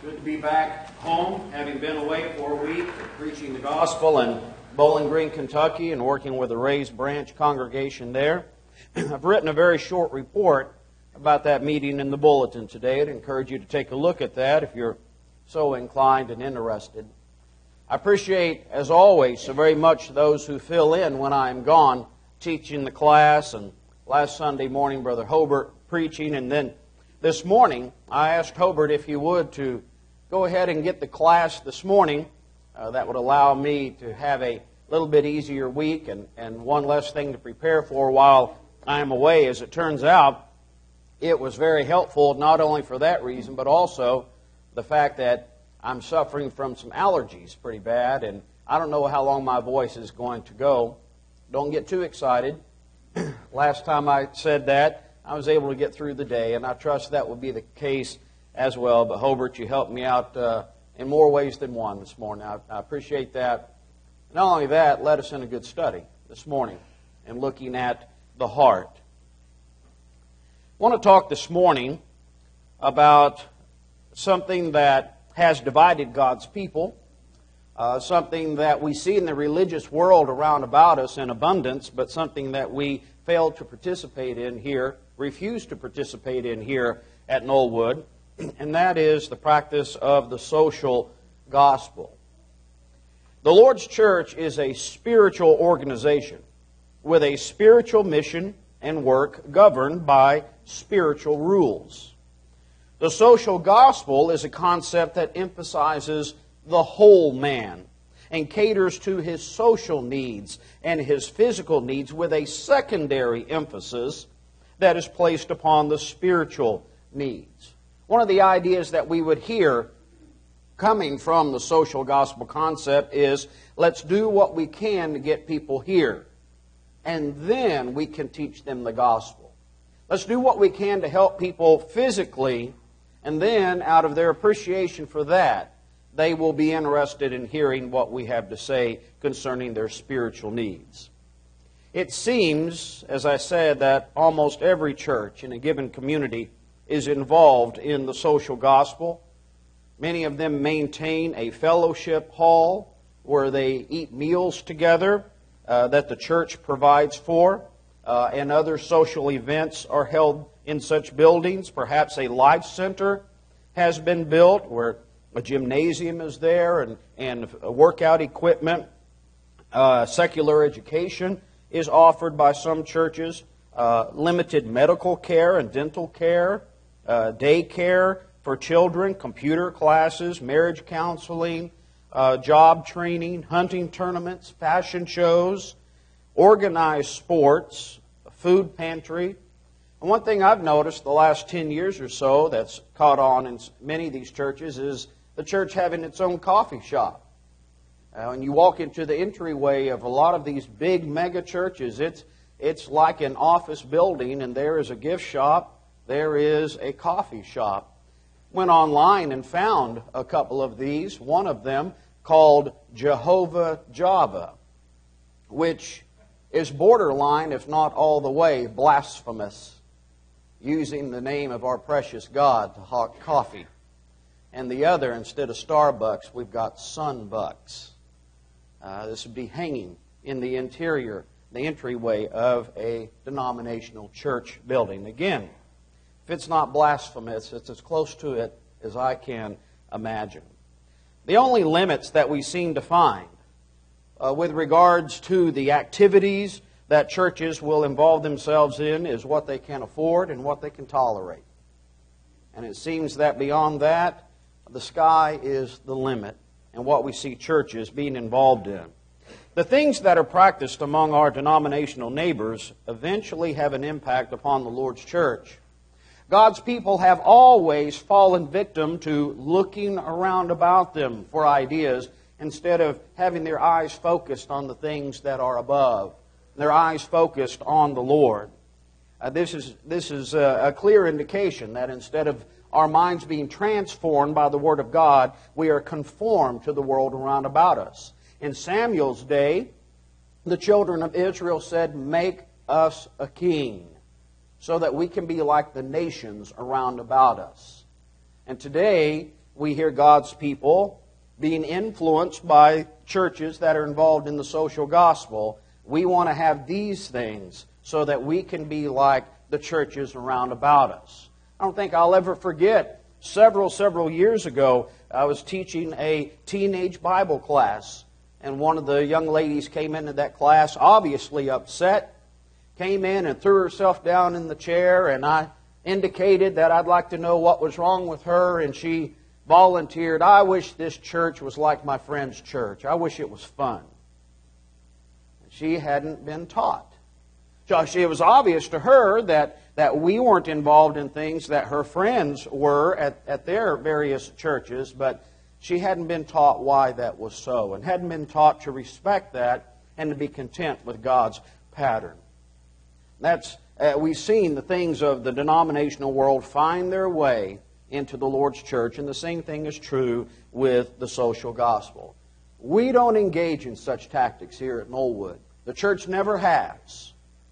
Good to be back home, having been away for a week, preaching the gospel in Bowling Green, Kentucky, and working with the Raised Branch congregation there. I've written a very short report about that meeting in the bulletin today. I'd encourage you to take a look at that if you're so inclined and interested. I appreciate, as always, so very much those who fill in when I'm gone, teaching the class, and last Sunday morning, Brother Hobart preaching, and then this morning, I asked Hobart if he would to go ahead and get the class this morning. That would allow me to have a little bit easier week and one less thing to prepare for while I'm away. As it turns out, it was very helpful, not only for that reason, but also the fact that I'm suffering from some allergies pretty bad, and I don't know how long my voice is going to go. Don't get too excited. Last time I said that, I was able to get through the day, and I trust that will be the case as well. But Hobart, you helped me out in more ways than one this morning. I appreciate that. Not only that, led us in a good study this morning and looking at the heart. I want to talk this morning about something that has divided God's people, something that we see in the religious world around about us in abundance, but something that we fail to participate in here, refuse to participate in here at Knollwood, and that is the practice of the social gospel. The Lord's church is a spiritual organization with a spiritual mission and work governed by spiritual rules. The social gospel is a concept that emphasizes the whole man and caters to his social needs and his physical needs with a secondary emphasis that is placed upon the spiritual needs. One of the ideas that we would hear coming from the social gospel concept is, let's do what we can to get people here, and then we can teach them the gospel. Let's do what we can to help people physically, and then out of their appreciation for that, they will be interested in hearing what we have to say concerning their spiritual needs. It seems, as I said, that almost every church in a given community is involved in the social gospel. Many of them maintain a fellowship hall where they eat meals together that the church provides for, and other social events are held in such buildings. Perhaps a life center has been built where a gymnasium is there and workout equipment. Secular education is offered by some churches. Limited medical care and dental care, daycare for children, computer classes, marriage counseling, job training, hunting tournaments, fashion shows, organized sports, a food pantry. And one thing I've noticed the last 10 years or so that's caught on in many of these churches is the church having its own coffee shop. When you walk into the entryway of a lot of these big mega churches, it's like an office building, and there is a gift shop, there is a coffee shop. Went online and found a couple of these, one of them called Jehovah Java, which is borderline, if not all the way, blasphemous, using the name of our precious God to hawk coffee. And the other, instead of Starbucks, we've got Sunbucks. This would be hanging in the interior, the entryway of a denominational church building. Again, if it's not blasphemous, it's as close to it as I can imagine. The only limits that we seem to find with regards to the activities that churches will involve themselves in is what they can afford and what they can tolerate. And it seems that beyond that, the sky is the limit and what we see churches being involved in. The things that are practiced among our denominational neighbors eventually have an impact upon the Lord's church. God's people have always fallen victim to looking around about them for ideas instead of having their eyes focused on the things that are above, their eyes focused on the Lord. This is a clear indication that instead of our minds being transformed by the Word of God, we are conformed to the world around about us. In Samuel's day, the children of Israel said, "Make us a king," so that we can be like the nations around about us. And today, we hear God's people being influenced by churches that are involved in the social gospel. We want to have these things so that we can be like the churches around about us. I don't think I'll ever forget, several years ago, I was teaching a teenage Bible class, and one of the young ladies came into that class, obviously upset, came in and threw herself down in the chair, and I indicated that I'd like to know what was wrong with her, and she volunteered, "I wish this church was like my friend's church. I wish it was fun." She hadn't been taught. So it was obvious to her that we weren't involved in things that her friends were at their various churches, but she hadn't been taught why that was so, and hadn't been taught to respect that and to be content with God's pattern. We've seen the things of the denominational world find their way into the Lord's church, and the same thing is true with the social gospel. We don't engage in such tactics here at Knollwood. The church never has.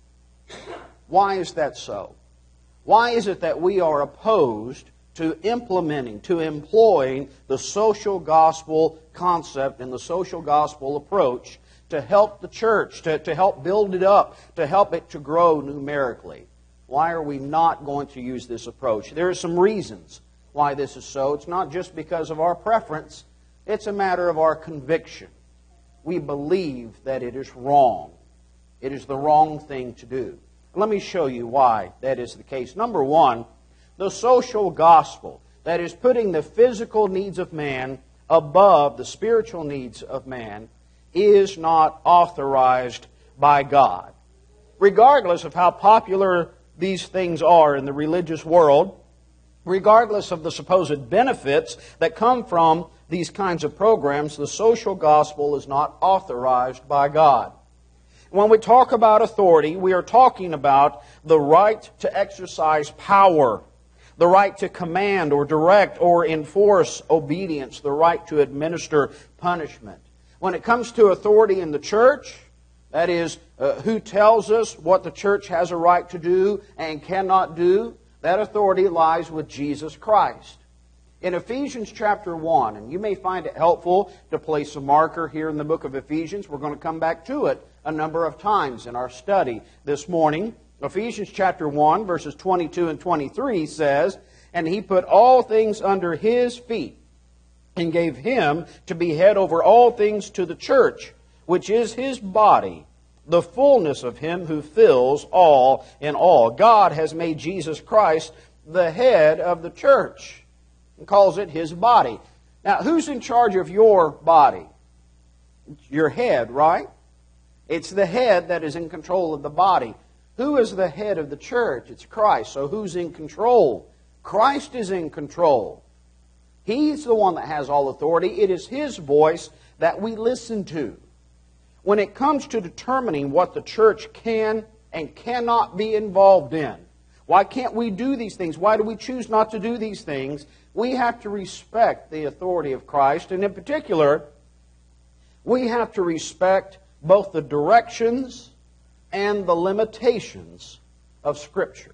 Why is that so? Why is it that we are opposed to implementing, to employing the social gospel concept and the social gospel approach to help the church, to help build it up, to help it to grow numerically? Why are we not going to use this approach? There are some reasons why this is so. It's not just because of our preference. It's a matter of our conviction. We believe that it is wrong. It is the wrong thing to do. Let me show you why that is the case. Number one, the social gospel, that is putting the physical needs of man above the spiritual needs of man, is not authorized by God. Regardless of how popular these things are in the religious world, regardless of the supposed benefits that come from these kinds of programs, the social gospel is not authorized by God. When we talk about authority, we are talking about the right to exercise power, the right to command or direct or enforce obedience, the right to administer punishment. When it comes to authority in the church, that is, who tells us what the church has a right to do and cannot do, that authority lies with Jesus Christ. In Ephesians chapter 1, and you may find it helpful to place a marker here in the book of Ephesians. We're going to come back to it a number of times in our study this morning. Ephesians chapter 1, verses 22 and 23 says, "And he put all things under his feet, and gave him to be head over all things to the church, which is his body, the fullness of him who fills all in all." God has made Jesus Christ the head of the church and calls it his body. Now, who's in charge of your body? Your head, right? It's the head that is in control of the body. Who is the head of the church? It's Christ. So who's in control? Christ is in control. He's the one that has all authority. It is his voice that we listen to. When it comes to determining what the church can and cannot be involved in, why can't we do these things? Why do we choose not to do these things? We have to respect the authority of Christ, and in particular, we have to respect both the directions and the limitations of Scripture.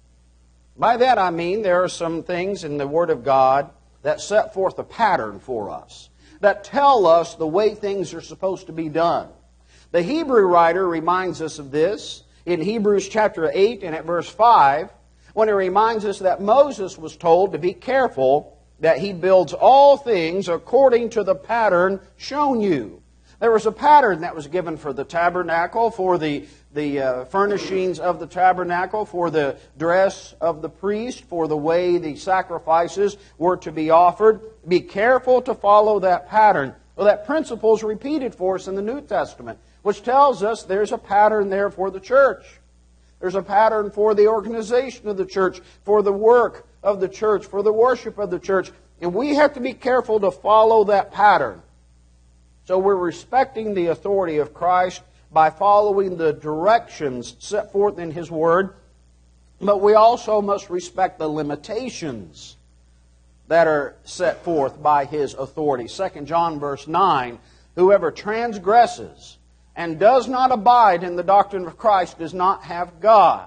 By that I mean there are some things in the Word of God that set forth a pattern for us, that tell us the way things are supposed to be done. The Hebrew writer reminds us of this in Hebrews chapter 8 and at verse 5, when he reminds us that Moses was told to be careful that he builds all things according to the pattern shown you. There was a pattern that was given for the tabernacle, for the furnishings of the tabernacle, for the dress of the priest, for the way the sacrifices were to be offered. Be careful to follow that pattern. Well, that principle is repeated for us in the New Testament, which tells us there's a pattern there for the church. There's a pattern for the organization of the church, for the work of the church, for the worship of the church. And we have to be careful to follow that pattern. So we're respecting the authority of Christ by following the directions set forth in His Word, but we also must respect the limitations that are set forth by His authority. 2 John verse 9, "Whoever transgresses and does not abide in the doctrine of Christ does not have God.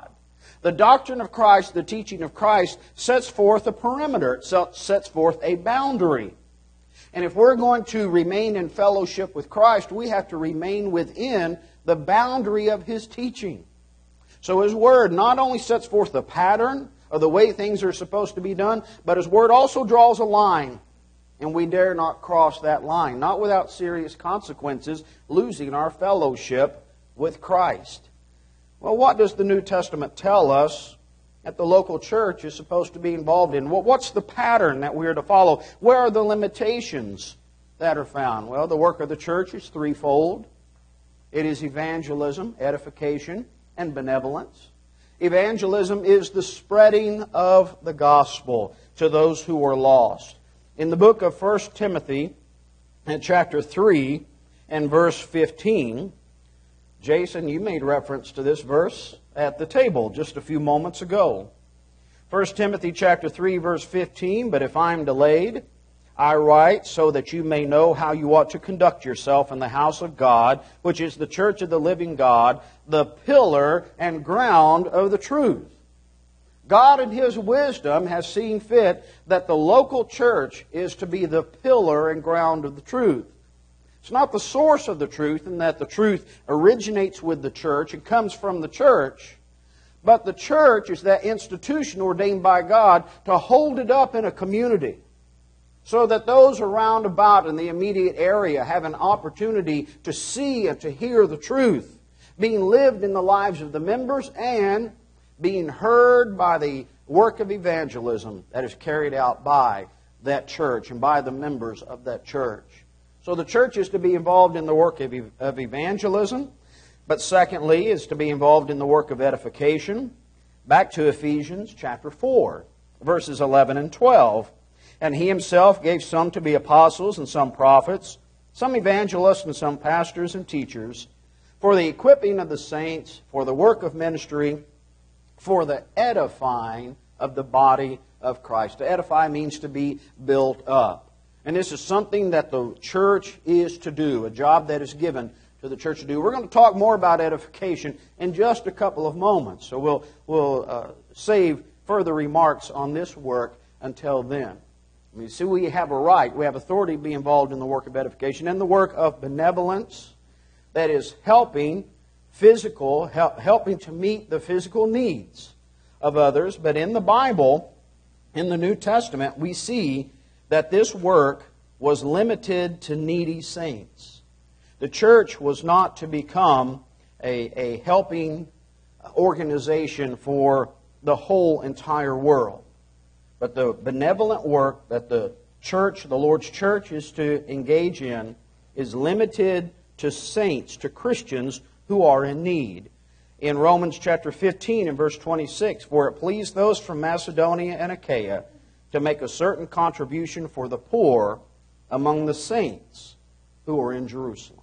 The doctrine of Christ, the teaching of Christ, sets forth a perimeter. It sets forth a boundary. And if we're going to remain in fellowship with Christ, we have to remain within the boundary of His teaching. So His Word not only sets forth the pattern of the way things are supposed to be done, but His Word also draws a line. And we dare not cross that line, not without serious consequences, losing our fellowship with Christ. Well, what does the New Testament tell us that the local church is supposed to be involved in? Well, what's the pattern that we are to follow? Where are the limitations that are found? Well, the work of the church is threefold. It is evangelism, edification, and benevolence. Evangelism is the spreading of the gospel to those who are lost. In the book of 1 Timothy, in chapter 3 and verse 15, Jason, you made reference to this verse at the table just a few moments ago. 1 Timothy chapter 3, verse 15, "But if I am delayed, I write so that you may know how you ought to conduct yourself in the house of God, which is the church of the living God, the pillar and ground of the truth." God in His wisdom has seen fit that the local church is to be the pillar and ground of the truth. It's not the source of the truth in that the truth originates with the church and comes from the church, but the church is that institution ordained by God to hold it up in a community so that those around about in the immediate area have an opportunity to see and to hear the truth being lived in the lives of the members and being heard by the work of evangelism that is carried out by that church and by the members of that church. So the church is to be involved in the work of evangelism, but secondly is to be involved in the work of edification. Back to Ephesians chapter 4, verses 11 and 12. "And He Himself gave some to be apostles and some prophets, some evangelists and some pastors and teachers, for the equipping of the saints, for the work of ministry, for the edifying of the body of Christ." To edify means to be built up. And this is something that the church is to do, a job that is given to the church to do. We're going to talk more about edification in just a couple of moments. So we'll save further remarks on this work until then. You see, we have a right, we have authority to be involved in the work of edification and the work of benevolence, that is helping to meet the physical needs of others. But in the Bible, in the New Testament, we see that this work was limited to needy saints. The church was not to become a helping organization for the whole entire world. But the benevolent work that the church, the Lord's church, is to engage in is limited to saints, to Christians who are in need. In Romans chapter 15 and verse 26, "For it pleased those from Macedonia and Achaia to make a certain contribution for the poor among the saints who are in Jerusalem."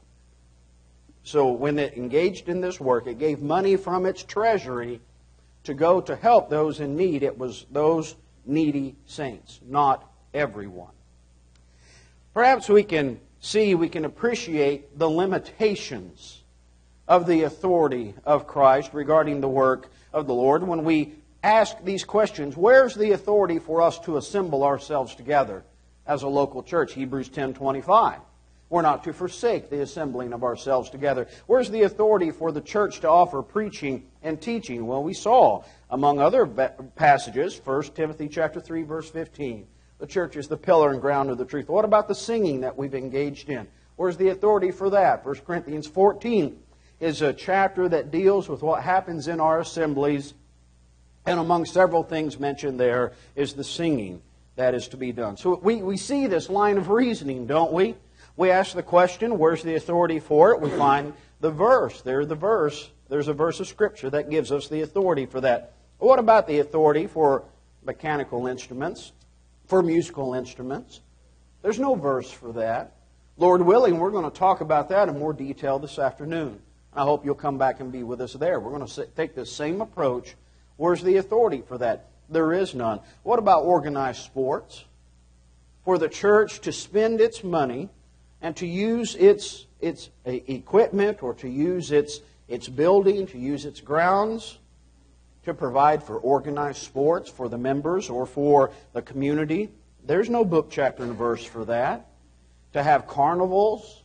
So when it engaged in this work, it gave money from its treasury to go to help those in need. It was those needy saints, not everyone. Perhaps we can appreciate the limitations of the authority of Christ regarding the work of the Lord when we ask these questions. Where's the authority for us to assemble ourselves together as a local church? Hebrews 10:25. We're not to forsake the assembling of ourselves together. Where's the authority for the church to offer preaching and teaching? Well, we saw, among other passages, 1 Timothy chapter 3, verse 15. The church is the pillar and ground of the truth. What about the singing that we've engaged in? Where's the authority for that? 1 Corinthians 14 is a chapter that deals with what happens in our assemblies. And among several things mentioned there is the singing that is to be done. So we see this line of reasoning, don't we? We ask the question, where's the authority for it? We find the verse. There's a verse of Scripture that gives us the authority for that. What about the authority for mechanical instruments, for musical instruments? There's no verse for that. Lord willing, we're going to talk about that in more detail this afternoon. I hope you'll come back and be with us there. We're going to take this same approach. Where's the authority for that? There is none. What about organized sports? For the church to spend its money and to use its equipment or to use its building, to use its grounds to provide for organized sports for the members or for the community. There's no book, chapter, and verse for that. To have carnivals,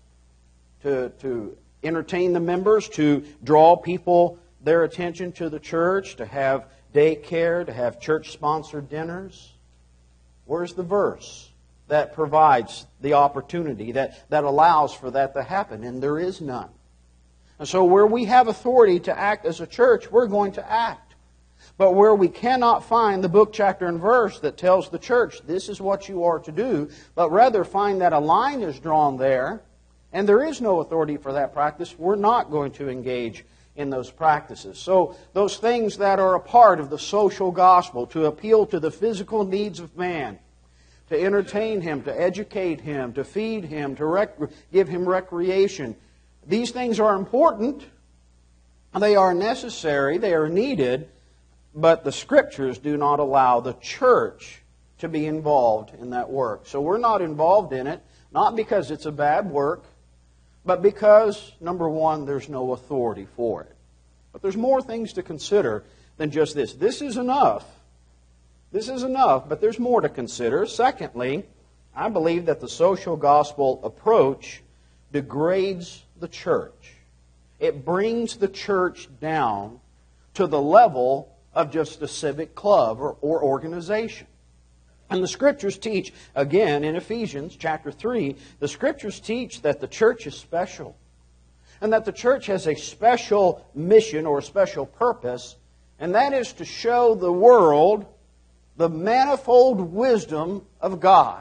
to entertain the members, to draw people their attention to the church, to have daycare, to have church-sponsored dinners. Where's the verse that provides the opportunity, that allows for that to happen? And there is none. And so where we have authority to act as a church, we're going to act. But where we cannot find the book, chapter, and verse that tells the church, this is what you are to do, but rather find that a line is drawn there, and there is no authority for that practice, we're not going to engage in those practices. So those things that are a part of the social gospel, to appeal to the physical needs of man, to entertain him, to educate him, to feed him, to give him recreation, these things are important. They are necessary. They are needed. But the Scriptures do not allow the church to be involved in that work. So we're not involved in it, not because it's a bad work, but because, number one, there's no authority for it. But there's more things to consider than just this. This is enough. This is enough, but there's more to consider. Secondly, I believe that the social gospel approach degrades the church. It brings the church down to the level of just a civic club or organization. And the Scriptures teach, again in Ephesians chapter 3, the Scriptures teach that the church is special. And that the church has a special mission or a special purpose, and that is to show the world the manifold wisdom of God.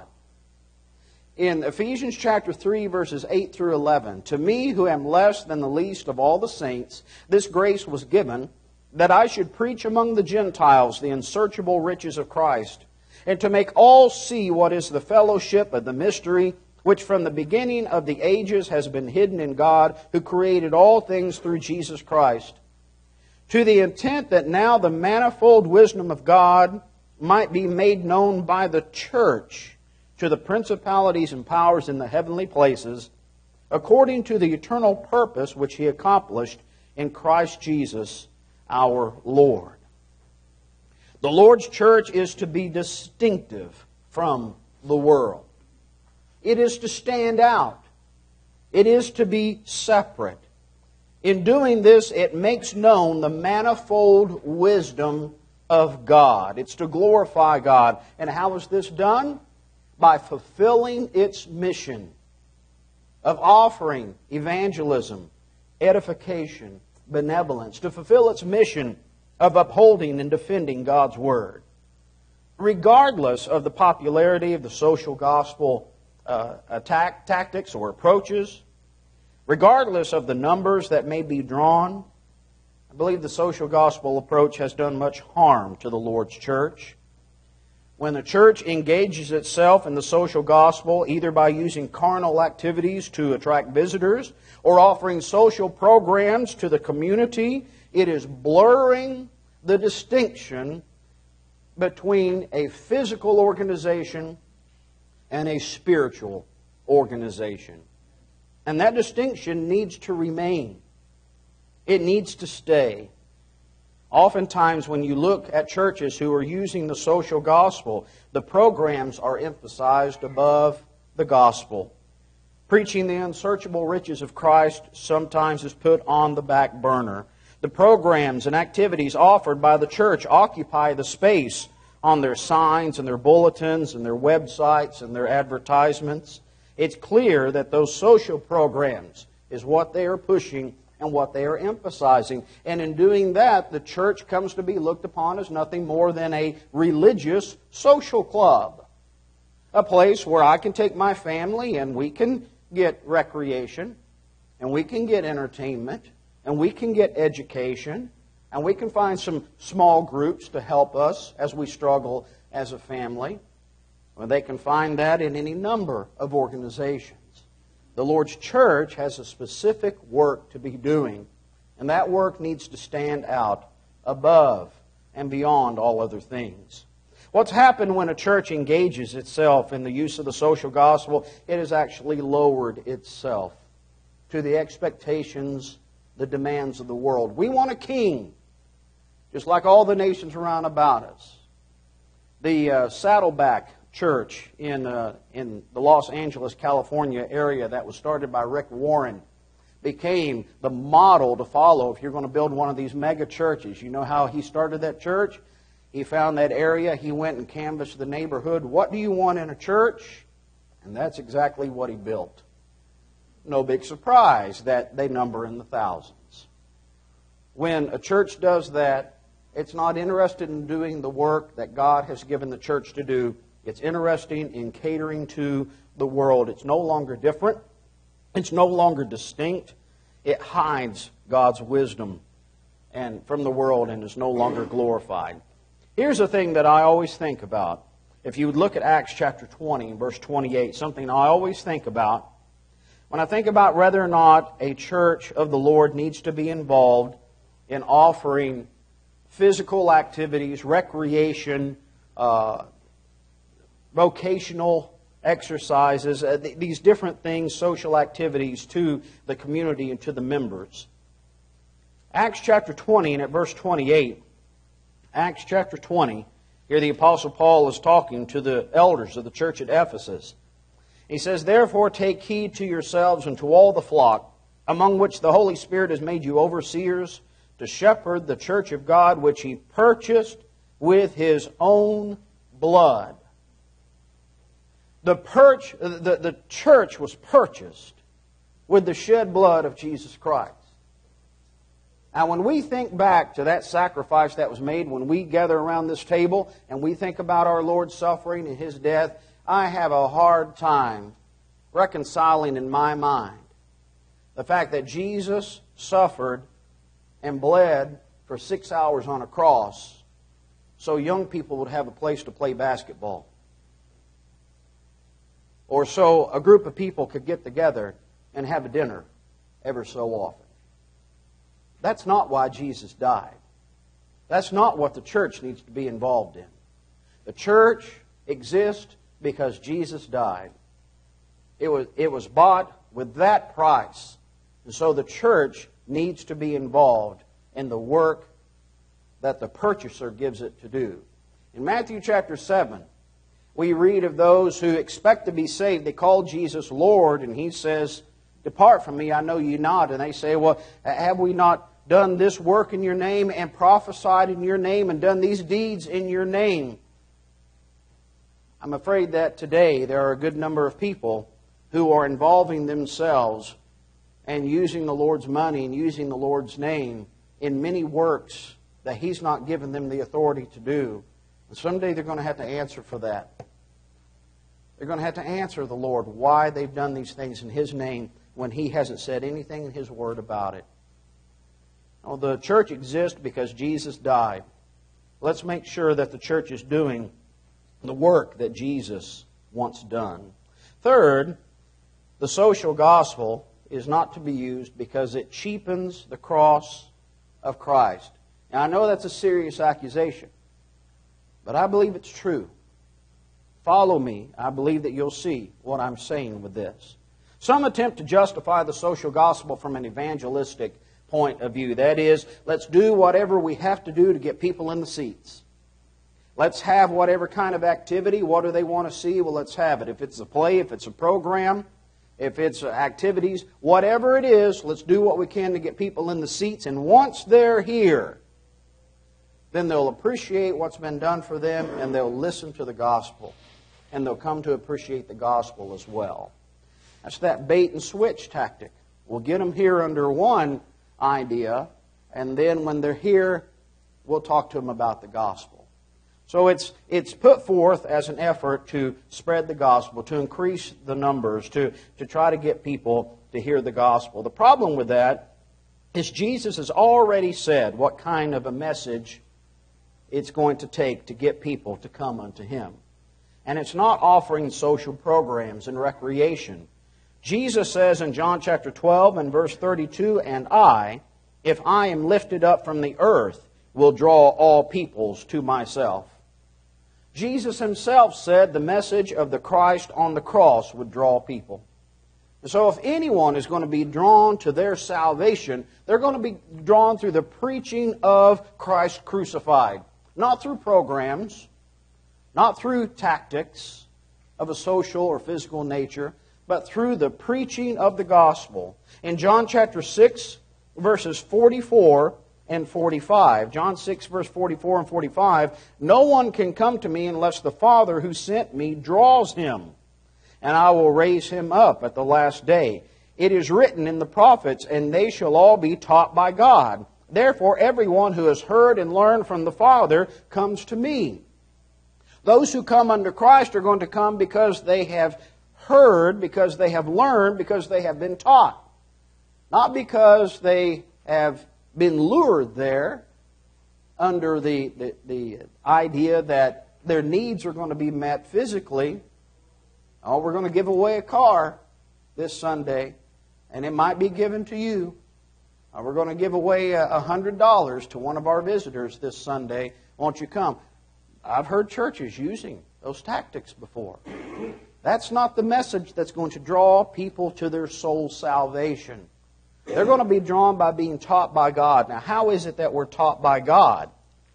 In Ephesians chapter 3, verses 8 through 11, to me who am less than the least of all the saints, this grace was given, that I should preach among the Gentiles the unsearchable riches of Christ, and to make all see what is the fellowship of the mystery, which from the beginning of the ages has been hidden in God, who created all things through Jesus Christ, to the intent that now the manifold wisdom of God might be made known by the church to the principalities and powers in the heavenly places, according to the eternal purpose which He accomplished in Christ Jesus our Lord. The Lord's church is to be distinctive from the world. It is to stand out. It is to be separate. In doing this, it makes known the manifold wisdom of God. It's to glorify God. And how is this done? By fulfilling its mission of offering evangelism, edification, benevolence, to fulfill its mission of upholding and defending God's Word. Regardless of the popularity of the social gospel tactics or approaches, regardless of the numbers that may be drawn, I believe the social gospel approach has done much harm to the Lord's church. When the church engages itself in the social gospel, either by using carnal activities to attract visitors or offering social programs to the community, it is blurring the distinction between a physical organization and a spiritual organization. And that distinction needs to remain. It needs to stay. Oftentimes when you look at churches who are using the social gospel, the programs are emphasized above the gospel. Preaching the unsearchable riches of Christ sometimes is put on the back burner. The programs and activities offered by the church occupy the space on their signs and their bulletins and their websites and their advertisements. It's clear that those social programs is what they are pushing and what they are emphasizing. And in doing that, the church comes to be looked upon as nothing more than a religious social club. A place where I can take my family and we can get recreation, and we can get entertainment, and we can get education, and we can find some small groups to help us as we struggle as a family. Well, they can find that in any number of organizations. The Lord's church has a specific work to be doing, and that work needs to stand out above and beyond all other things. What's happened when a church engages itself in the use of the social gospel? It has actually lowered itself to the expectations, the demands of the world. We want a king just like all the nations around about us. The Saddleback Church in the Los Angeles, California area that was started by Rick Warren became the model to follow if you're going to build one of these mega churches. You know how he started that church? He found that area. He went and canvassed the neighborhood. What do you want in a church? And that's exactly what he built. No big surprise that they number in the thousands. When a church does that, it's not interested in doing the work that God has given the church to do. It's interested in catering to the world. It's no longer different. It's no longer distinct. It hides God's wisdom and from the world and is no longer glorified. Here's the thing that I always think about. If you would look at Acts chapter 20, verse 28, something I always think about. When I think about whether or not a church of the Lord needs to be involved in offering physical activities, recreation, vocational exercises, these different things, social activities to the community and to the members. Acts chapter 20 and at verse 28, Acts chapter 20, here the Apostle Paul is talking to the elders of the church at Ephesus. He says, "Therefore take heed to yourselves and to all the flock, among which the Holy Spirit has made you overseers, to shepherd the church of God, which He purchased with His own blood." The church was purchased with the shed blood of Jesus Christ. Now, when we think back to that sacrifice that was made, when we gather around this table and we think about our Lord's suffering and His death, I have a hard time reconciling in my mind the fact that Jesus suffered and bled for 6 hours on a cross so young people would have a place to play basketball, or so a group of people could get together and have a dinner ever so often. That's not why Jesus died. That's not what the church needs to be involved in. The church exists because Jesus died. It was bought with that price. And so the church needs to be involved in the work that the purchaser gives it to do. In Matthew chapter 7, we read of those who expect to be saved. They call Jesus Lord, and He says, "Depart from me, I know you not." And they say, "Well, have we not done this work in your name and prophesied in your name and done these deeds in your name?" I'm afraid that today there are a good number of people who are involving themselves and using the Lord's money and using the Lord's name in many works that He's not given them the authority to do. And someday they're going to have to answer for that. They're going to have to answer the Lord why they've done these things in His name when He hasn't said anything in His Word about it. Well, the church exists because Jesus died. Let's make sure that the church is doing the work that Jesus wants done. Third, the social gospel is not to be used because it cheapens the cross of Christ. Now, I know that's a serious accusation, but I believe it's true. Follow me. I believe that you'll see what I'm saying with this. Some attempt to justify the social gospel from an evangelistic point of view. That is, let's do whatever we have to do to get people in the seats. Let's have whatever kind of activity. What do they want to see? Well, let's have it. If it's a play, if it's a program, if it's activities, whatever it is, let's do what we can to get people in the seats. And once they're here, then they'll appreciate what's been done for them and they'll listen to the gospel. And they'll come to appreciate the gospel as well. That's that bait and switch tactic. We'll get them here under one idea, and then when they're here, we'll talk to them about the gospel. So it's put forth as an effort to spread the gospel, to increase the numbers, to try to get people to hear the gospel. The problem with that is Jesus has already said what kind of a message it's going to take to get people to come unto Him. And it's not offering social programs and recreation. Jesus says in John chapter 12 and verse 32, "And I, if I am lifted up from the earth, will draw all peoples to myself." Jesus Himself said the message of the Christ on the cross would draw people. So if anyone is going to be drawn to their salvation, they're going to be drawn through the preaching of Christ crucified. Not through programs, not through tactics of a social or physical nature, but through the preaching of the gospel. In John chapter 6, verses 44 and 45, John 6, verse 44 and 45, "No one can come to me unless the Father who sent me draws him, and I will raise him up at the last day. It is written in the prophets, and they shall all be taught by God. Therefore, everyone who has heard and learned from the Father comes to me." Those who come under Christ are going to come because they have heard, because they have learned, because they have been taught. Not because they have been lured there under the idea that their needs are going to be met physically. Oh, we're going to give away a car this Sunday, and it might be given to you. We're going to give away $100 to one of our visitors this Sunday. Won't you come? I've heard churches using those tactics before. That's not the message that's going to draw people to their soul salvation. They're going to be drawn by being taught by God. Now, how is it that we're taught by God?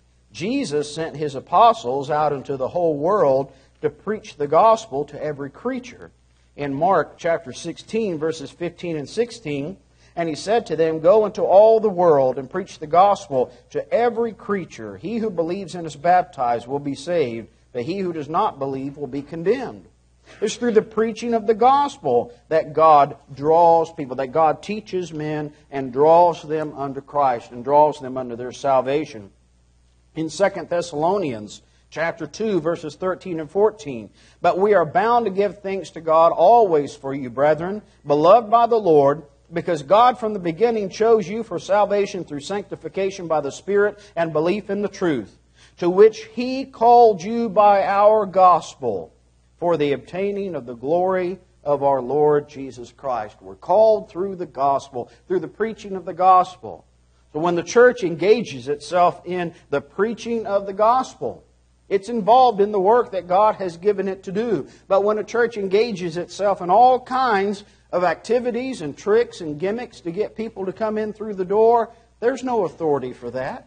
Jesus sent His apostles out into the whole world to preach the gospel to every creature. In Mark chapter 16, verses 15 and 16, "And He said to them, Go into all the world and preach the gospel to every creature. He who believes and is baptized will be saved, but he who does not believe will be condemned." It's through the preaching of the gospel that God draws people, that God teaches men and draws them unto Christ and draws them unto their salvation. In 2 Thessalonians chapter 2, verses 13 and 14, "But we are bound to give thanks to God always for you, brethren, beloved by the Lord, because God from the beginning chose you for salvation through sanctification by the Spirit and belief in the truth, to which He called you by our gospel, for the obtaining of the glory of our Lord Jesus Christ." We're called through the gospel, through the preaching of the gospel. So when the church engages itself in the preaching of the gospel, it's involved in the work that God has given it to do. But when a church engages itself in all kinds of activities and tricks and gimmicks to get people to come in through the door, there's no authority for that.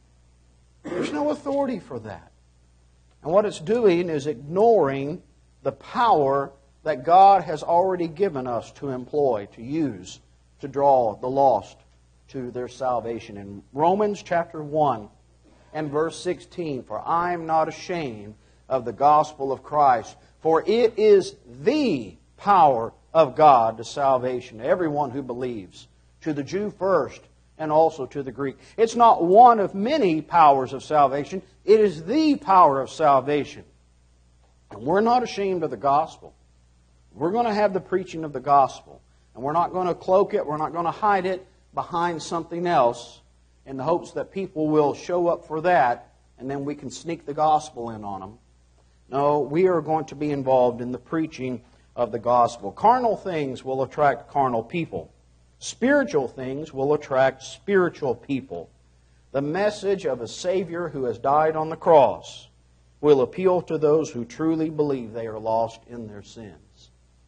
There's no authority for that. And what it's doing is ignoring the power that God has already given us to employ, to use, to draw the lost to their salvation. In Romans chapter 1 and verse 16, "For I am not ashamed of the gospel of Christ, for it is the power of God to salvation to everyone who believes, to the Jew first and also to the Greek." It's not one of many powers of salvation. It is the power of salvation. And we're not ashamed of the gospel. We're going to have the preaching of the gospel. And we're not going to cloak it. We're not going to hide it behind something else in the hopes that people will show up for that and then we can sneak the gospel in on them. No, we are going to be involved in the preaching of the gospel. Carnal things will attract carnal people. Spiritual things will attract spiritual people. The message of a Savior who has died on the cross will appeal to those who truly believe they are lost in their sins.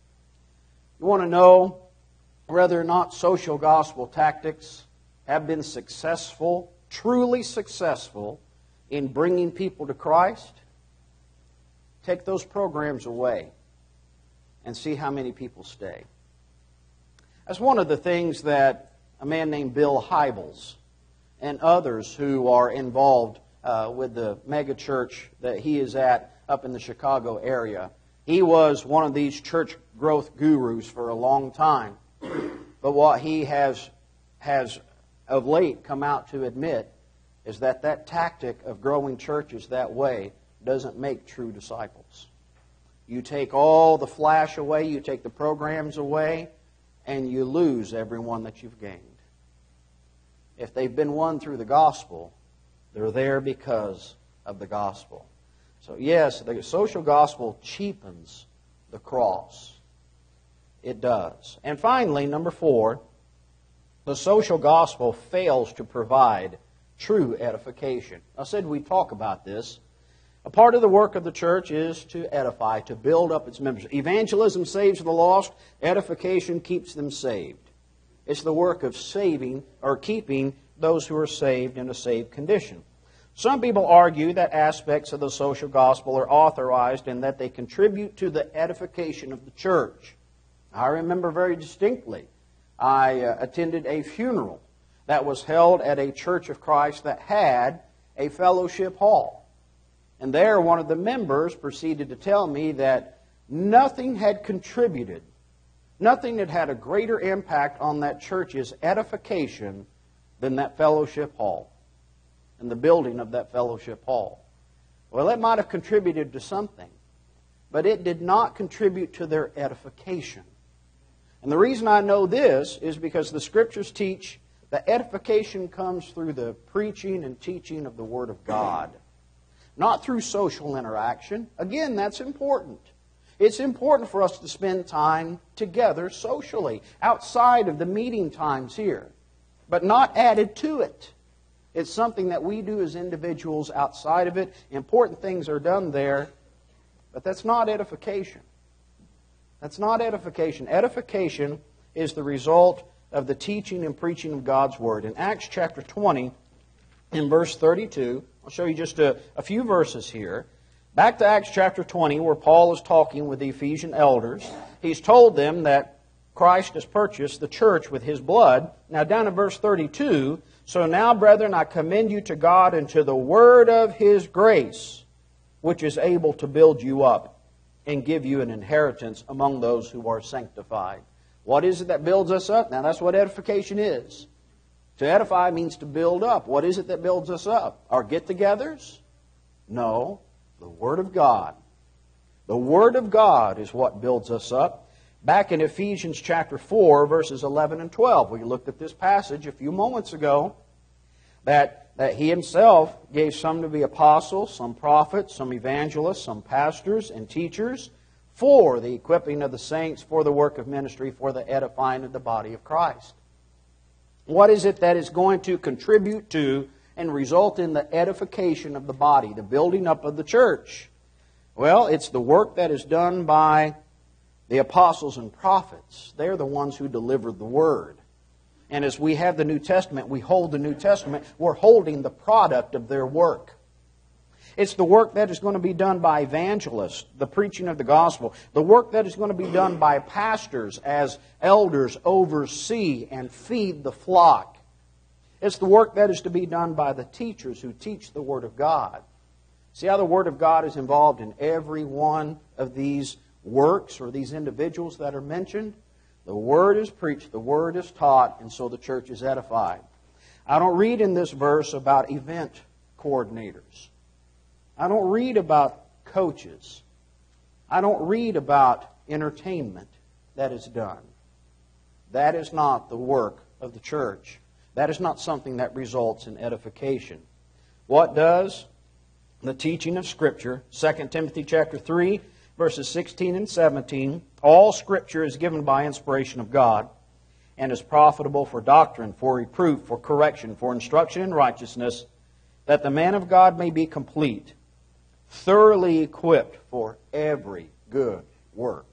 You want to know whether or not social gospel tactics have been successful, truly successful, in bringing people to Christ? Take those programs away and see how many people stay. That's one of the things that a man named Bill Hybels and others who are involved with the mega church that he is at up in the Chicago area. He was one of these church growth gurus for a long time. But what he has of late come out to admit is that tactic of growing churches that way doesn't make true disciples. You take all the flash away, you take the programs away, and you lose everyone that you've gained. If they've been won through the gospel, they're there because of the gospel. So yes, the social gospel cheapens the cross. It does. And finally, number 4, the social gospel fails to provide true edification. I said we'd talk about this. A part of the work of the church is to edify, to build up its members. Evangelism saves the lost. Edification keeps them saved. It's the work of saving or keeping those who are saved in a saved condition. Some people argue that aspects of the social gospel are authorized and that they contribute to the edification of the church. I remember very distinctly, I attended a funeral that was held at a Church of Christ that had a fellowship hall. And there, one of the members proceeded to tell me that nothing had contributed, nothing had had a greater impact on that church's edification than that fellowship hall and the building of that fellowship hall. Well, it might have contributed to something, but it did not contribute to their edification. And the reason I know this is because the Scriptures teach that edification comes through the preaching and teaching of the Word of God, not through social interaction. Again, that's important. It's important for us to spend time together socially, outside of the meeting times here, but not added to it. It's something that we do as individuals outside of it. Important things are done there, but that's not edification. That's not edification. Edification is the result of the teaching and preaching of God's Word. In Acts chapter 20, in verse 32, I'll show you just a few verses here. Back to Acts chapter 20, where Paul is talking with the Ephesian elders. He's told them that Christ has purchased the church with His blood. Now down in verse 32, so now, brethren, I commend you to God and to the word of His grace, which is able to build you up and give you an inheritance among those who are sanctified. What is it that builds us up? Now that's what edification is. To edify means to build up. What is it that builds us up? Our get-togethers? No, the Word of God. The Word of God is what builds us up. Back in Ephesians chapter 4, verses 11 and 12, we looked at this passage a few moments ago, that He Himself gave some to be apostles, some prophets, some evangelists, some pastors and teachers, for the equipping of the saints, for the work of ministry, for the edifying of the body of Christ. What is it that is going to contribute to and result in the edification of the body, the building up of the church? Well, it's the work that is done by the apostles and prophets. They're the ones who delivered the Word. And as we have the New Testament, we hold the New Testament, we're holding the product of their work. It's the work that is going to be done by evangelists, the preaching of the gospel. The work that is going to be done by pastors as elders oversee and feed the flock. It's the work that is to be done by the teachers who teach the Word of God. See how the Word of God is involved in every one of these works or these individuals that are mentioned? The Word is preached, the Word is taught, and so the church is edified. I don't read in this verse about event coordinators. I don't read about coaches. I don't read about entertainment that is done. That is not the work of the church. That is not something that results in edification. What does? The teaching of Scripture. 2 Timothy chapter 3, verses 16 and 17. All Scripture is given by inspiration of God and is profitable for doctrine, for reproof, for correction, for instruction in righteousness, that the man of God may be complete, thoroughly equipped for every good work.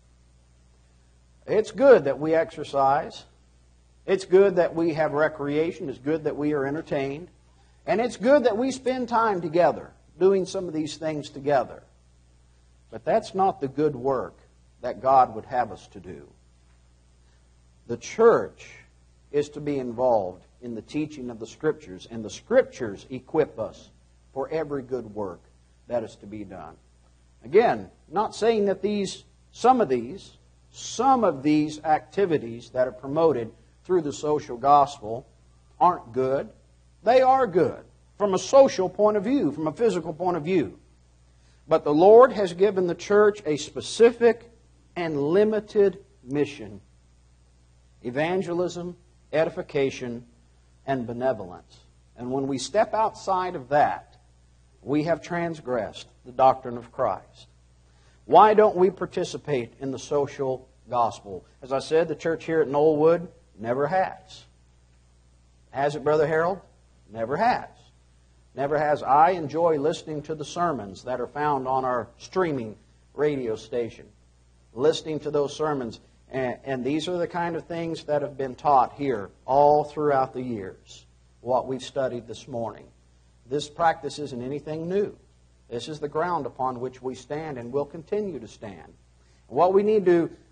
It's good that we exercise. It's good that we have recreation. It's good that we are entertained. And it's good that we spend time together, doing some of these things together. But that's not the good work that God would have us to do. The church is to be involved in the teaching of the Scriptures, and the Scriptures equip us for every good work that is to be done. Again, not saying that some of these activities that are promoted through the social gospel aren't good. They are good from a social point of view, from a physical point of view. But the Lord has given the church a specific and limited mission: evangelism, edification, and benevolence. And when we step outside of that, we have transgressed the doctrine of Christ. Why don't we participate in the social gospel? As I said, the church here at Knollwood never has. Has it, Brother Harold? Never has. Never has. I enjoy listening to the sermons that are found on our streaming radio station. Listening to those sermons. And these are the kind of things that have been taught here all throughout the years, what we've studied this morning. This practice isn't anything new. This is the ground upon which we stand and will continue to stand. What we need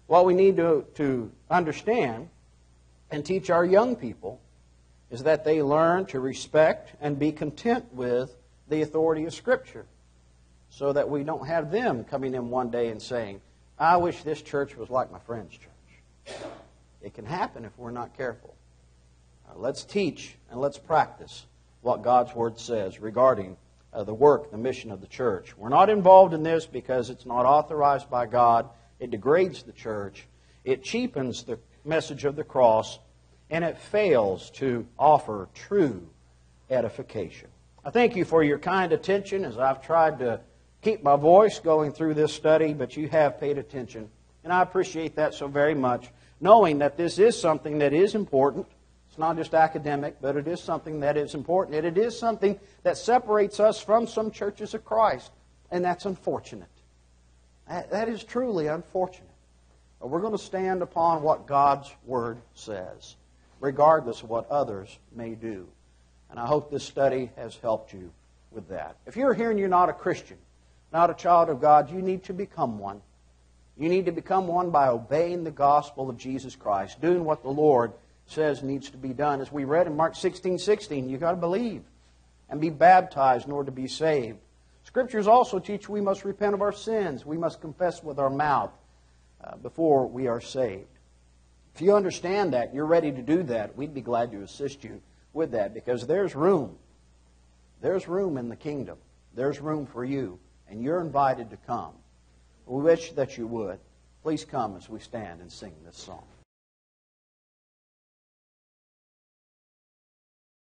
to understand and teach our young people is that they learn to respect and be content with the authority of Scripture, so that we don't have them coming in one day and saying, I wish this church was like my friend's church. It can happen if we're not careful. Let's teach and let's practice what God's Word says regarding the work, the mission of the church. We're not involved in this because it's not authorized by God. It degrades the church. It cheapens the message of the cross. And it fails to offer true edification. I thank you for your kind attention as I've tried to keep my voice going through this study, but you have paid attention. And I appreciate that so very much, knowing that this is something that is important. It's not just academic, but it is something that is important. And it is something that separates us from some churches of Christ. And that's unfortunate. That is truly unfortunate. But we're going to stand upon what God's Word says, regardless of what others may do. And I hope this study has helped you with that. If you're here and you're not a Christian, not a child of God, you need to become one. You need to become one by obeying the gospel of Jesus Christ, doing what the Lord says needs to be done. As we read in Mark 16:16, you've got to believe and be baptized in order to be saved. Scriptures also teach we must repent of our sins. We must confess with our mouth before we are saved. If you understand that, you're ready to do that, we'd be glad to assist you with that, because there's room. There's room in the kingdom. There's room for you, and you're invited to come. We wish that you would. Please come as we stand and sing this song.